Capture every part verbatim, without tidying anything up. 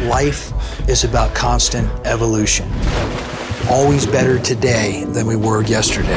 Life is about constant evolution. Always better today than we were yesterday.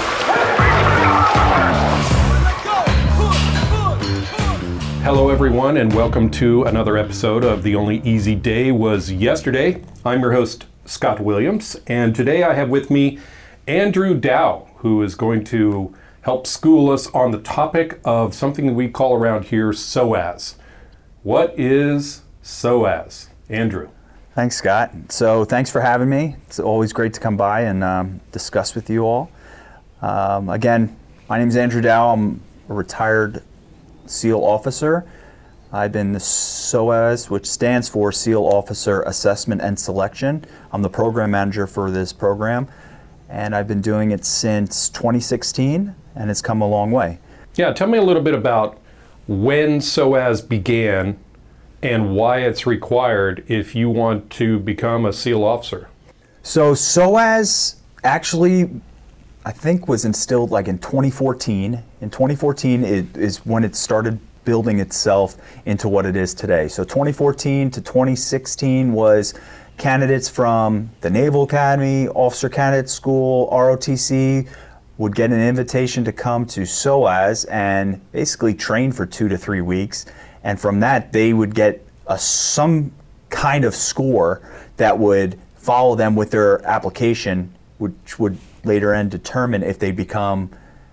Hello everyone, and welcome to another episode of The Only Easy Day Was Yesterday. I'm your host, Scott Williams, and today I have with me Andrew Dow, who is going to help school us on the topic of something that we call around here S O A S. What is S O A S? Andrew. Thanks, Scott. So thanks for having me. It's always great to come by and um, discuss with you all. Um, again, my name is Andrew Dow. I'm a retired SEAL officer. I've been the S O A S, which stands for SEAL Officer Assessment and Selection. I'm the program manager for this program, and I've been doing it since twenty sixteen, and it's come a long way. Yeah, tell me a little bit about when S O A S began and why it's required if you want to become a SEAL officer. So S O A S actually, I think, was instilled like in twenty fourteen. In twenty fourteen it is when it started building itself into what it is today. So twenty fourteen to twenty sixteen was candidates from the Naval Academy, Officer Candidate School, R O T C, would get an invitation to come to S O A S and basically train for two to three weeks. And from that, they would get a, some kind of score that would follow them with their application, which would later end determine if they become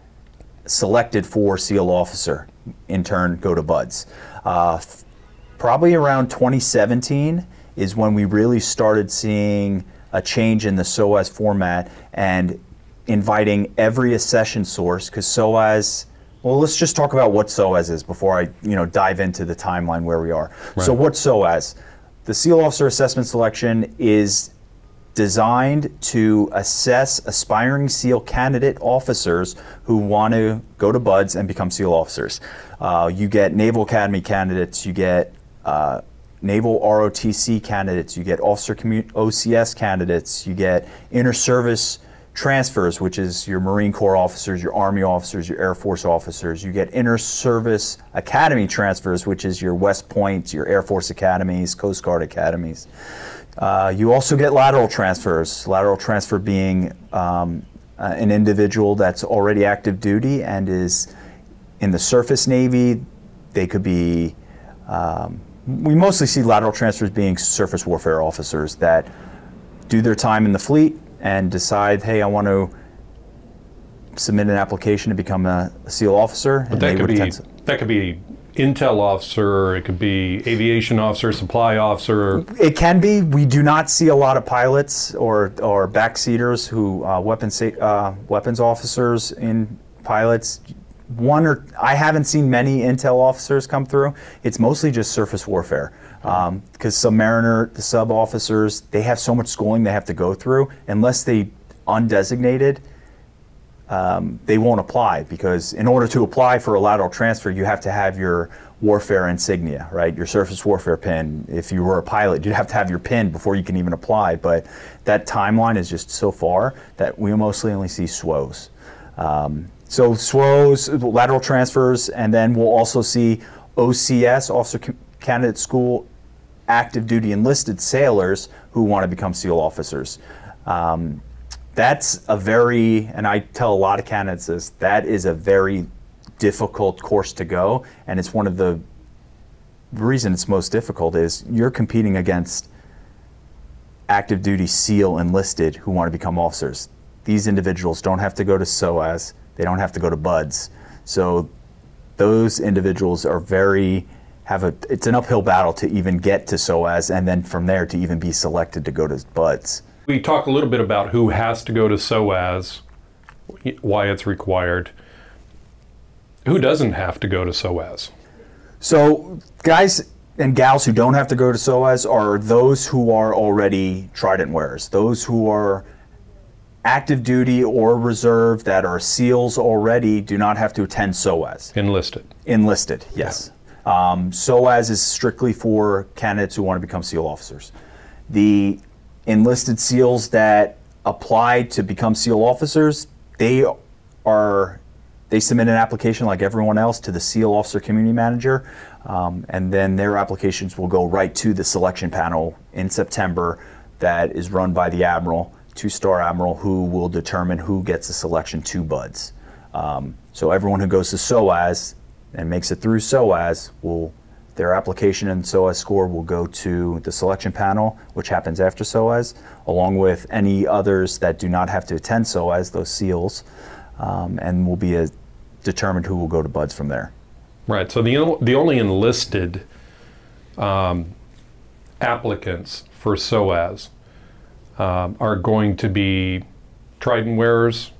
selected for SEAL officer, in turn go to BUD/S. Uh, f- probably around twenty seventeen is when we really started seeing a change in the S O A S format and inviting every accession source, because S O A S, well, let's just talk about what S O A S is before I, you know, dive into the timeline where we are. Right. So what's S O A S? The SEAL Officer Assessment Selection is designed to assess aspiring SEAL candidate officers who want to go to BUD/S and become SEAL officers. Uh, you get Naval Academy candidates, you get uh, Naval R O T C candidates, you get Officer Commu- O C S candidates, you get inter-service transfers, which is your Marine Corps officers, your Army officers, your Air Force officers. You get inter-service academy transfers, which is your West Point, your Air Force academies, Coast Guard academies. Uh, you also get lateral transfers, lateral transfer being um, uh, an individual that's already active duty and is in the surface Navy. They could be, um, we mostly see lateral transfers being surface warfare officers that do their time in the fleet and decide, hey, I want to submit an application to become a, a SEAL officer. But that could be to, that could be intel officer, it could be aviation officer, supply officer. It can be. We do not see a lot of pilots or or backseaters who uh, weapons uh, weapons officers in pilots. One or I haven't seen many intel officers come through. It's mostly just surface warfare. Um, because submariner, the sub officers, they have so much schooling they have to go through. Unless they undesignated, um, they won't apply, because in order to apply for a lateral transfer, you have to have your warfare insignia, right? Your surface warfare pin. If you were a pilot, you'd have to have your pin before you can even apply. But that timeline is just so far that we mostly only see S W Os. Um, so S W Os, lateral transfers, and then we'll also see O C S, Officer Candidate School, active duty enlisted sailors who want to become SEAL officers. Um, that's a very, and I tell a lot of candidates this, that is a very difficult course to go, and it's one of the, the reason it's most difficult is you're competing against active duty SEAL enlisted who want to become officers. These individuals don't have to go to S O A S, they don't have to go to BUD/S. So those individuals are very, have a, it's an uphill battle to even get to S O A S, and then from there to even be selected to go to BUD/S. We talk a little bit about who has to go to S O A S, why it's required. Who doesn't have to go to S O A S? So guys and gals who don't have to go to S O A S are those who are already Trident wearers, those who are active duty or reserve that are SEALs already do not have to attend S O A S. Enlisted. Enlisted, yes. Yeah. Um, S O A S is strictly for candidates who want to become SEAL officers. The enlisted SEALs that apply to become SEAL officers, they are they submit an application like everyone else to the SEAL Officer Community Manager, um, and then their applications will go right to the selection panel in September that is run by the Admiral, two-star Admiral, who will determine who gets a selection to BUD/S. Um, so everyone who goes to SOAS and makes it through SOAS will, their application and SOAS score will go to the selection panel, which happens after SOAS, along with any others that do not have to attend SOAS, those SEALs, um, and will be a, determined who will go to BUD/S from there. Right. So the the only enlisted um, applicants for SOAS um, are going to be Trident wearers.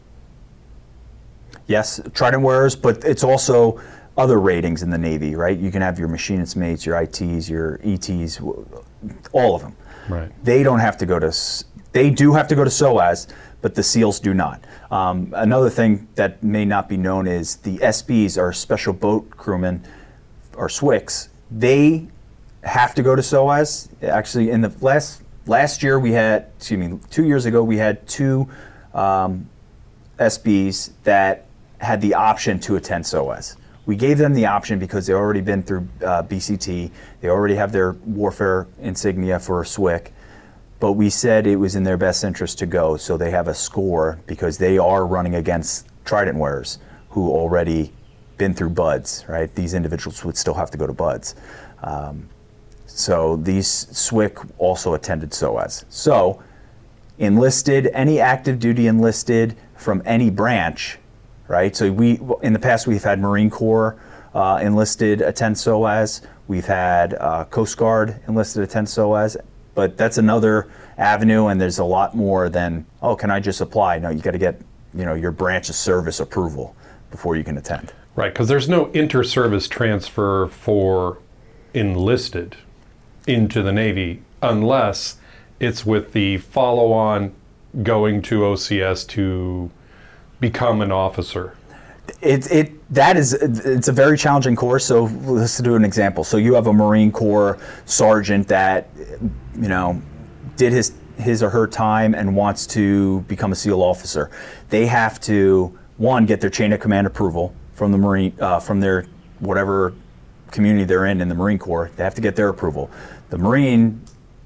Yes, Trident wearers, but it's also other ratings in the Navy, right? You can have your machinist mates, your I Ts, your E Ts, all of them. Right. They don't have to go to, they do have to go to SOAS, but the SEALs do not. Um, another thing that may not be known is the S Bs, or Special Boat Crewmen, or S W Cs, they have to go to SOAS. Actually, in the last last year we had, excuse me, two years ago we had two um, S Bs that had the option to attend SOAS. We gave them the option because they've already been through uh, B C T, they already have their warfare insignia for S W C, but we said it was in their best interest to go, so they have a score because they are running against Trident wearers who already been through BUD/S, right? These individuals would still have to go to BUD/S. Um, so these S W C also attended SOAS. So enlisted, any active duty enlisted from any branch, right? So we, in the past, we've had Marine Corps uh, enlisted attend SOAS. We've had uh, Coast Guard enlisted attend SOAS, but that's another avenue, and there's a lot more than, oh, can I just apply? No, you got to get, you know, your branch of service approval before you can attend. Right, because there's no inter-service transfer for enlisted into the Navy unless it's with the follow-on going to O C S to become an officer. It, it, that is, it's a very challenging course. So let's do an example. So you have a Marine Corps sergeant that, you know, did his, his or her time and wants to become a SEAL officer. They have to, one, get their chain of command approval from the Marine, uh, from their whatever community they're in in the Marine Corps. They have to get their approval. The Marine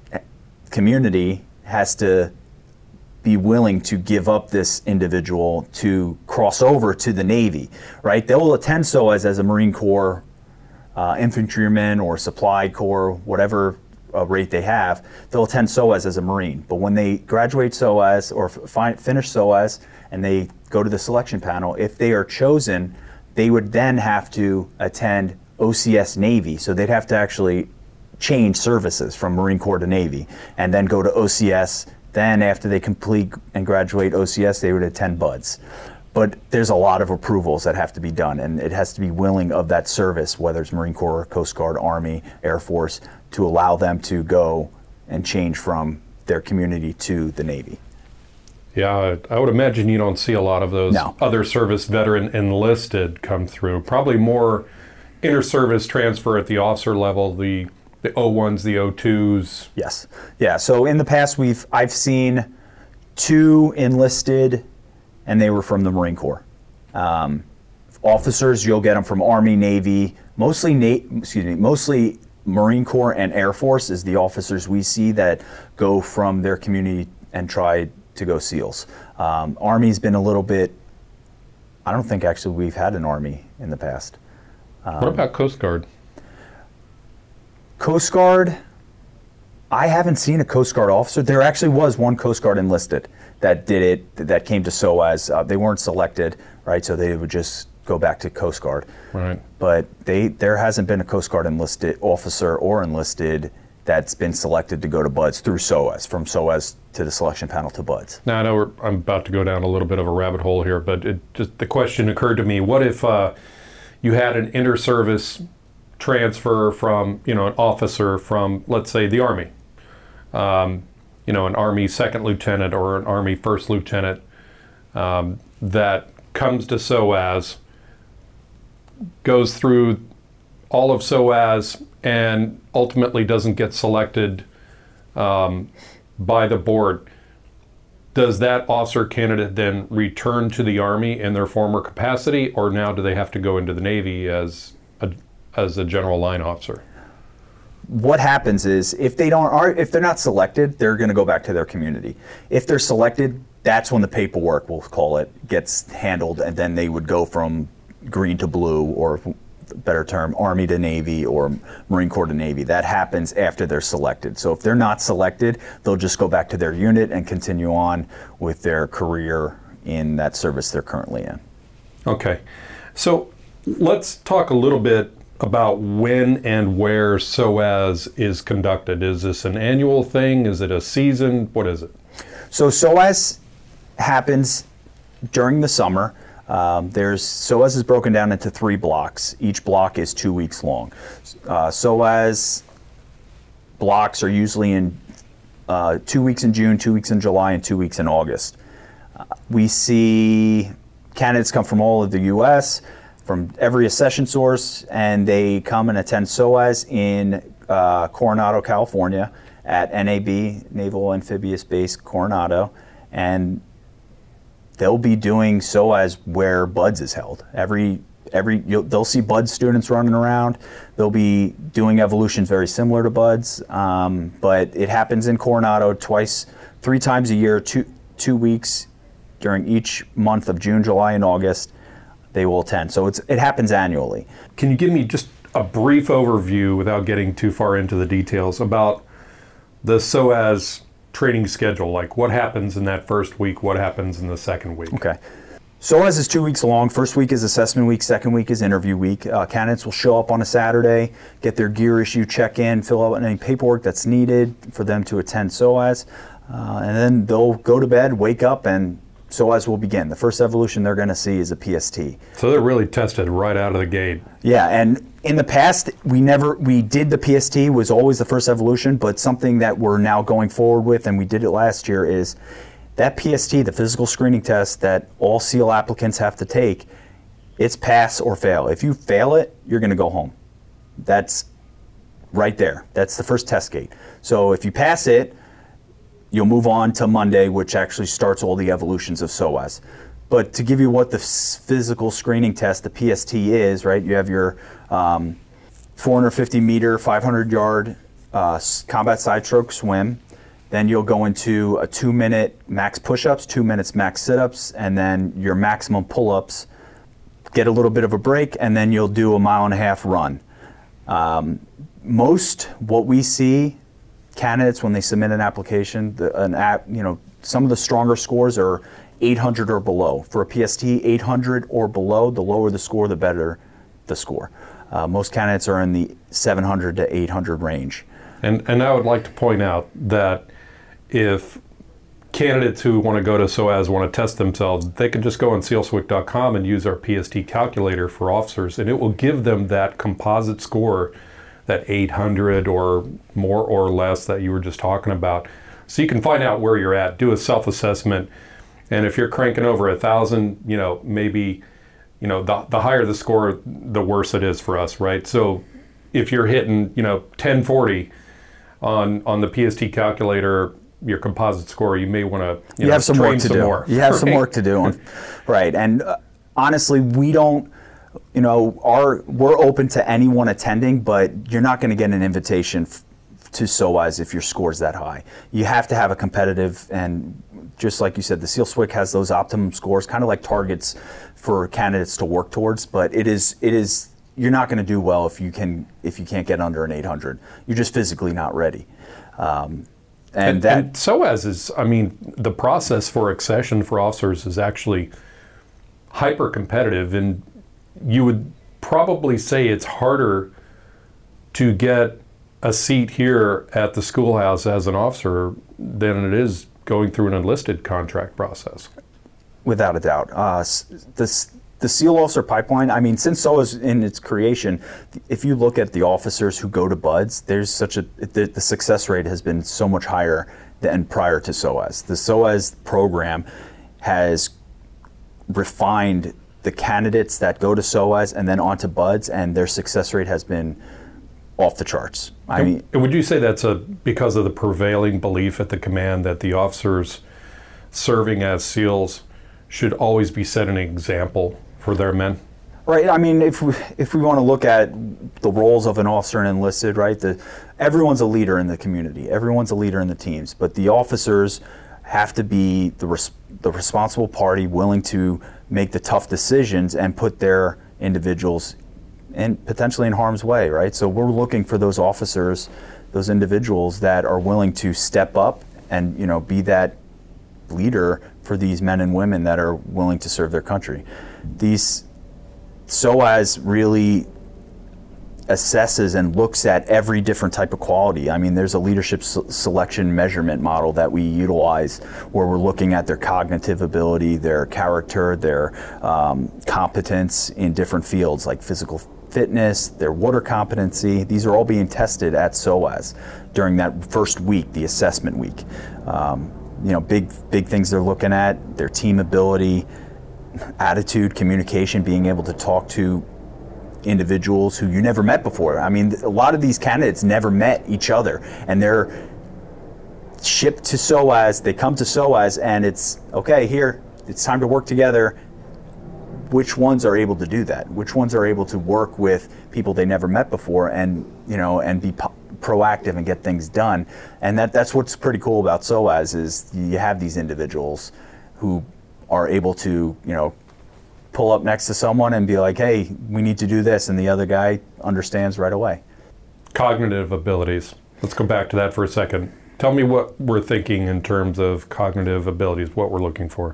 community has to be willing to give up this individual to cross over to the Navy, right? They will attend SOAS as a Marine Corps uh, infantryman or supply corps, whatever uh, rate they have. They'll attend SOAS as a Marine. But when they graduate SOAS or fi- finish SOAS and they go to the selection panel, if they are chosen, they would then have to attend O C S Navy. So they'd have to actually change services from Marine Corps to Navy and then go to O C S. Then after they complete and graduate O C S, they would attend BUD/S. But there's a lot of approvals that have to be done, and it has to be willing of that service, whether it's Marine Corps, Coast Guard, Army, Air Force, to allow them to go and change from their community to the Navy. Yeah, I would imagine you don't see a lot of those No. other service veteran enlisted come through. Probably more inter-service transfer at the officer level, the the O ones, the O twos. Yes. Yeah. So in the past, we've I've seen two enlisted, and they were from the Marine Corps. Um, officers, you'll get them from Army, Navy, mostly Na- excuse me, mostly Marine Corps and Air Force is the officers we see that go from their community and try to go SEALs. Um, Army's been a little bit. I don't think actually we've had an Army in the past. Um, what about Coast Guard? Coast Guard, I haven't seen a Coast Guard officer. There actually was one Coast Guard enlisted that did it, that came to SOAS. Uh, they weren't selected, right? So they would just go back to Coast Guard. Right. But they there hasn't been a Coast Guard enlisted officer or enlisted that's been selected to go to BUD/S through SOAS, from SOAS to the selection panel to BUD/S. Now I know we're, I'm about to go down a little bit of a rabbit hole here, but it just the question occurred to me: what if uh, you had an inter-service transfer from, you know, an officer from, let's say, the Army, um, you know, an Army second lieutenant or an Army first lieutenant um, that comes to SOAS, goes through all of SOAS, and ultimately doesn't get selected um, by the board. does that officer candidate then return to the Army in their former capacity, or now do they have to go into the Navy as a, as a general line officer? What happens is if they don't are if they're not selected, they're going to go back to their community. If they're selected, that's when the paperwork, we'll call it, gets handled, and then they would go from green to blue, or better term, Army to Navy or Marine Corps to Navy. That happens after they're selected. So if they're not selected, they'll just go back to their unit and continue on with their career in that service they're currently in. Okay. So let's talk a little bit about when and where S O A S is conducted. Is this an annual thing? Is it a season? What is it? So S O A S happens during the summer. Um, there's S O A S is broken down into three blocks. Each block is two weeks long. Uh, S O A S blocks are usually in uh, two weeks in June, two weeks in July, and two weeks in August. Uh, we see candidates come from all of the U S, from every accession source, and they come and attend S O A S in uh, Coronado, California, at N A B, Naval Amphibious Base Coronado, and they'll be doing S O A S where BUDS is held. Every every you'll, they'll see BUDS students running around. They'll be doing evolutions very similar to BUDS, um, but it happens in Coronado twice, three times a year, two two weeks during each month of June, July, and August. They will attend. So it's it happens annually. Can you give me just a brief overview, without getting too far into the details, about the S O A S training schedule? Like, what happens in that first week? What happens in the second week? Okay. S O A S is two weeks long. First week is assessment week. Second week is interview week. Uh, candidates will show up on a Saturday, get their gear issue, check in, fill out any paperwork that's needed for them to attend S O A S, uh, and then they'll go to bed, wake up, and S O A S will begin. The first evolution they're going to see is a P S T. So they're really tested right out of the gate. Yeah, and in the past, we never, we did the P S T, was always the first evolution, but something that we're now going forward with, and we did it last year, is that P S T, the physical screening test that all SEAL applicants have to take, it's pass or fail. If you fail it, you're going to go home. That's right there. That's the first test gate. So if you pass it, you'll move on to Monday, which actually starts all the evolutions of S O A S. But to give you what the physical screening test, the P S T is, right, you have your um, four hundred fifty meter, five hundred yard uh, combat side stroke swim. Then you'll go into a two minute max push-ups, two minutes max sit-ups, and then your maximum pull-ups. Get a little bit of a break, and then you'll do a mile and a half run. Um, most what we see candidates when they submit an application, the, an app, you know, some of the stronger scores are eight hundred or below. For a P S T, eight hundred or below, the lower the score, the better the score. Uh, most candidates are in the seven hundred to eight hundred range. And and I would like to point out that if candidates who want to go to S O A S want to test themselves, they can just go on seal swick dot com and use our P S T calculator for officers, and it will give them that composite score, that eight hundred or more or less that you were just talking about. So you can find out where you're at, do a self-assessment, and if you're cranking over a thousand, you know, maybe, you know, the, the higher the score, the worse it is for us, right? So if you're hitting, you know, ten forty on on the P S T calculator, your composite score, you may want to you, you know, have some train work to some do. more. You have right? some work to do, on, right? And uh, honestly, we don't. You know, our we're open to anyone attending, but you're not going to get an invitation f- to S O A S if your score's that high. You have to have a competitive, and just like you said, the SEAL S W I C has those optimum scores, kind of like targets for candidates to work towards. But it is it is you're not going to do well if you can if you can't get under an eight hundred. You're just physically not ready. Um, and, And, that and S O A S is, I mean, the process for accession for officers is actually hyper competitive, and you would probably say it's harder to get a seat here at the schoolhouse as an officer than it is going through an enlisted contract process. Without a doubt. Uh, this, the SEAL officer pipeline, I mean, since S O A S in its creation, if you look at the officers who go to BUDS, there's such a, the, the success rate has been so much higher than prior to S O A S. The S O A S program has refined the candidates that go to S O A S and then on to BUDS, and their success rate has been off the charts. I mean, and would you say that's a because of the prevailing belief at the command that the officers serving as SEALs should always be setting an example for their men? Right. I mean, if we, if we want to look at the roles of an officer and enlisted, right, the, everyone's a leader in the community. Everyone's a leader in the teams. But the officers have to be the, res, the responsible party, willing to make the tough decisions and put their individuals in, potentially in harm's way, right? So we're looking for those officers, those individuals that are willing to step up and, you know, be that leader for these men and women that are willing to serve their country. These SOAS really assesses and looks at every different type of quality. I mean, there's a leadership s- selection measurement model that we utilize where we're looking at their cognitive ability, their character, their um, competence in different fields like physical fitness, their water competency. These are all being tested at SOAS during that first week, the assessment week. Um, you know, big, big things they're looking at, their team ability, attitude, communication, being able to talk to individuals who you never met before. I mean, a lot of these candidates never met each other, and they're shipped to SOAS, they come to SOAS, and it's, okay, here, it's time to work together. Which ones are able to do that? Which ones are able to work with people they never met before and, you know, and be po- proactive and get things done? And that that's what's pretty cool about SOAS is you have these individuals who are able to, you know, pull up next to someone and be like, hey, we need to do this, and the other guy understands right away. Cognitive abilities. Let's go back to that for a second. Tell me what we're thinking in terms of cognitive abilities, what we're looking for.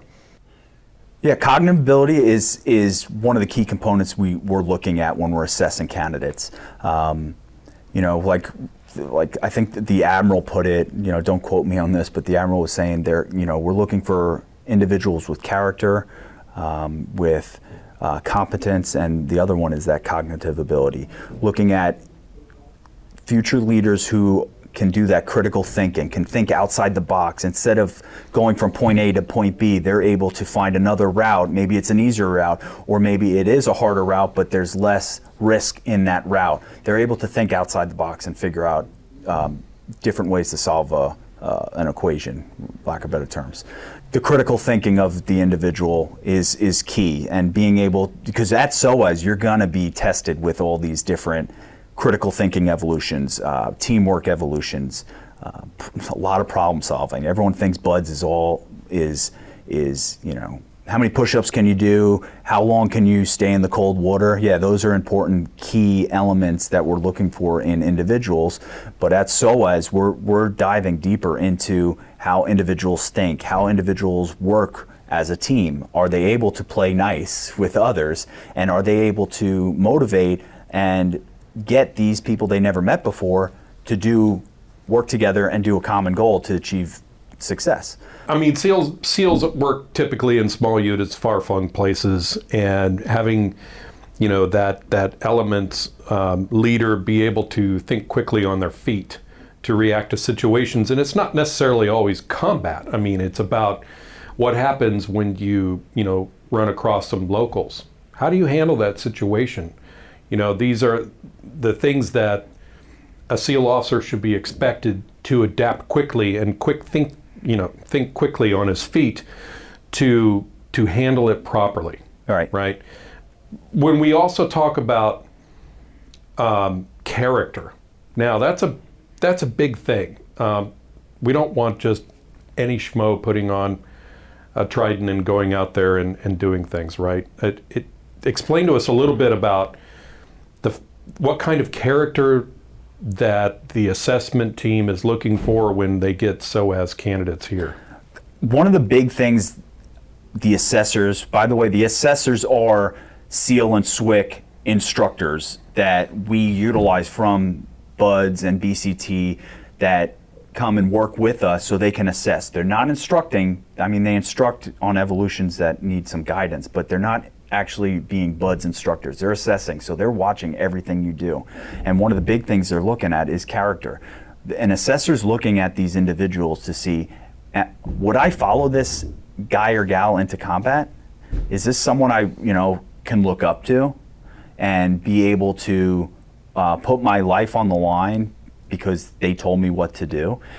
Yeah, cognitive ability is is one of the key components we, we're looking at when we're assessing candidates. Um, you know, like like I think the Admiral put it, you know, don't quote me on this, but the Admiral was saying there, you know, we're looking for individuals with character, um, with uh, competence, and the other one is that cognitive ability. Looking at future leaders who can do that critical thinking, can think outside the box. Instead of going from point A to point B, they're able to find another route. Maybe it's an easier route, or maybe it is a harder route, but there's less risk in that route. They're able to think outside the box and figure out um, different ways to solve a, uh, an equation, lack of better terms. The critical thinking of the individual is is key, and being able, because at SOAS, you're gonna be tested with all these different critical thinking evolutions, uh, teamwork evolutions, uh, a lot of problem solving. Everyone thinks BUD/S is all is is you know, how many push-ups can you do? How long can you stay in the cold water? Yeah, those are important key elements that we're looking for in individuals. But at SOAS, we're we're diving deeper into how individuals think, how individuals work as a team. Are they able to play nice with others? And are they able to motivate and get these people they never met before to do work together and do a common goal to achieve success? I mean, SEALs SEALs work typically in small units, far-flung places, and having, you know, that that element um, leader be able to think quickly on their feet to react to situations, and it's not necessarily always combat. I mean, it's about what happens when you, you know, run across some locals. How do you handle that situation? You know, these are the things that a SEAL officer should be expected to adapt quickly and quick think, you know, think quickly on his feet to to handle it properly. All right. Right. When we also talk about um, character, now that's a that's a big thing. Um, we don't want just any schmo putting on a trident and going out there and, and doing things, right? It, it explain to us a little bit about the what kind of character that the assessment team is looking for when they get SOAS candidates here. One of the big things the assessors, by the way, the assessors are SEAL and S W C instructors that we utilize from BUD/S and B C T that come and work with us so they can assess. They're not instructing, I mean, they instruct on evolutions that need some guidance, but they're not actually being BUD/S instructors. They're assessing, so they're watching everything you do. And one of the big things they're looking at is character. An assessor's looking at these individuals to see, would I follow this guy or gal into combat? Is this someone I, you know, can look up to and be able to uh, put my life on the line because they told me what to do?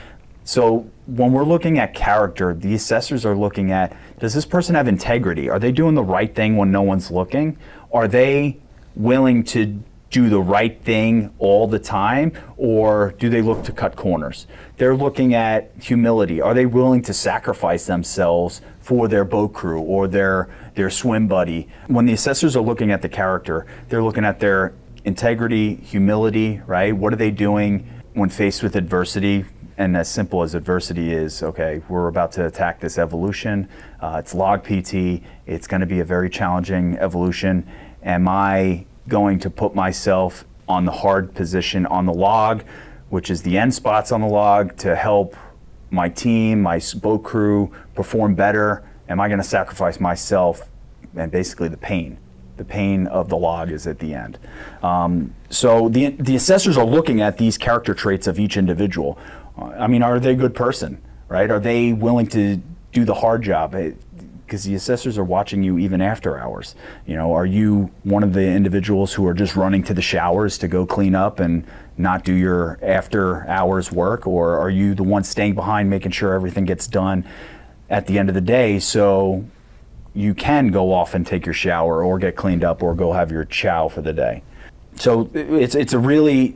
So when we're looking at character, the assessors are looking at, does this person have integrity? Are they doing the right thing when no one's looking? Are they willing to do the right thing all the time, or do they look to cut corners? They're looking at humility. Are they willing to sacrifice themselves for their boat crew or their, their swim buddy? When the assessors are looking at the character, they're looking at their integrity, humility, right? What are they doing when faced with adversity? And as simple as adversity is, okay, we're about to attack this evolution. Uh, it's log P T. It's going to be a very challenging evolution. Am I going to put myself on the hard position on the log, which is the end spots on the log, to help my team, my boat crew perform better? Am I going to sacrifice myself and basically the pain? The pain of the log is at the end. Um, so the the assessors are looking at these character traits of each individual. I mean, are they a good person, right? Are they willing to do the hard job? Because the assessors are watching you even after hours. You know, are you one of the individuals who are just running to the showers to go clean up and not do your after hours work? Or are you the one staying behind making sure everything gets done at the end of the day so you can go off and take your shower or get cleaned up or go have your chow for the day? So it's it's a really,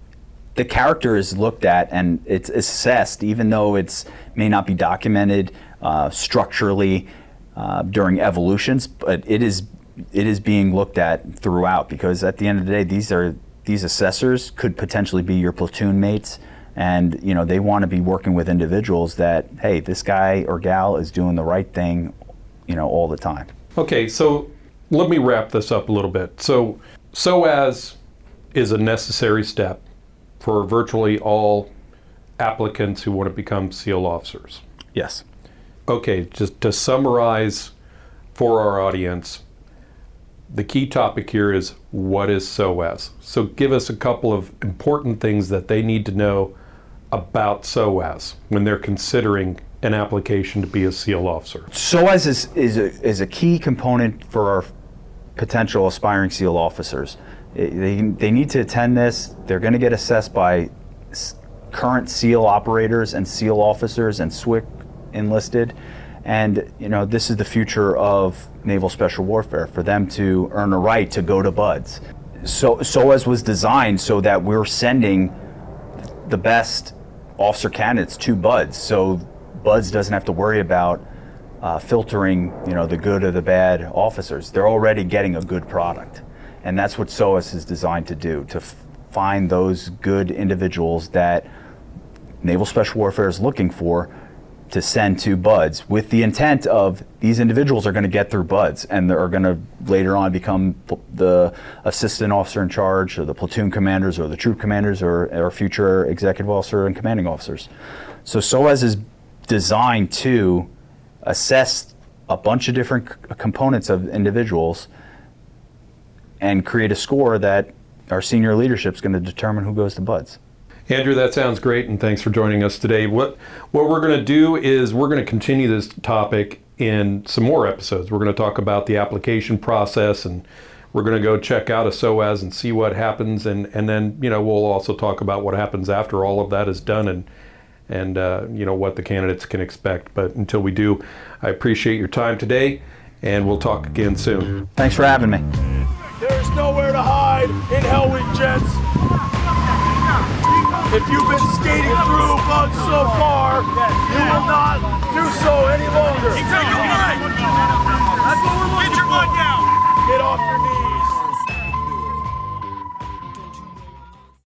the character is looked at and it's assessed, even though it's may not be documented uh, structurally uh, during evolutions, but it is it is being looked at throughout, because at the end of the day, these are these assessors could potentially be your platoon mates, and you know they want to be working with individuals that, hey, this guy or gal is doing the right thing, you know, all the time. Okay, so let me wrap this up a little bit. So S O A S is a necessary step for virtually all applicants who want to become SEAL officers. Yes. Okay, just to summarize for our audience, the key topic here is, what is S O A S? So give us a couple of important things that they need to know about S O A S when they're considering an application to be a SEAL officer. S O A S is, is, a, is a key component for our potential aspiring SEAL officers. They, they need to attend this. They're going to get assessed by current SEAL operators and SEAL officers and S W C enlisted. And you know, this is the future of naval special warfare, for them to earn a right to go to B U D S. So S O A S was designed so that we're sending the best officer candidates to B U D S, so B U D S doesn't have to worry about uh, filtering, you know, the good or the bad officers. They're already getting a good product. And that's what S O A S is designed to do, to f- find those good individuals that Naval Special Warfare is looking for to send to B U D S, with the intent of these individuals are going to get through B U D S and they're going to later on become the assistant officer in charge, or the platoon commanders, or the troop commanders, or, or future executive officer and commanding officers. So S O A S is designed to assess a bunch of different c- components of individuals and create a score that our senior leadership is going to determine who goes to B U D S. Andrew, that sounds great, and thanks for joining us today. What what we're going to do is we're going to continue this topic in some more episodes. We're going to talk about the application process, and we're going to go check out a S O A S and see what happens, and, and then you know we'll also talk about what happens after all of that is done, and and uh, you know what the candidates can expect. But until we do, I appreciate your time today, and we'll talk again soon. Thanks for having me. There's nowhere to hide in Hell Week, gents. If you've been skating through B U D S so far, you will not do so any longer. Take a line. That's what we're looking for. Get your butt down. Get off your knees.